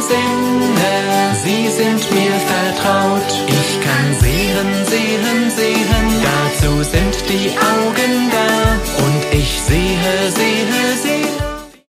Sinne, sie sind mir vertraut. Ich kann sehen, sehen, sehen, dazu sind die Augen